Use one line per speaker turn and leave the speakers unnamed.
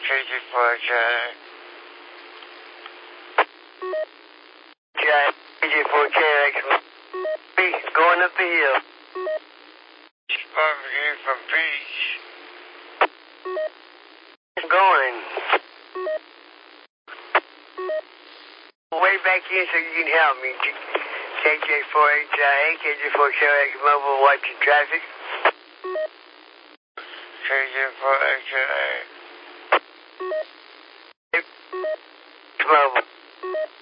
KJ4HI. KJ4KX. Going up the hill. Barbecue from Beach. Going. Way back in so you can help me. KJ4HI, KJ4KX mobile watching traffic. KJ4HI. Mobile.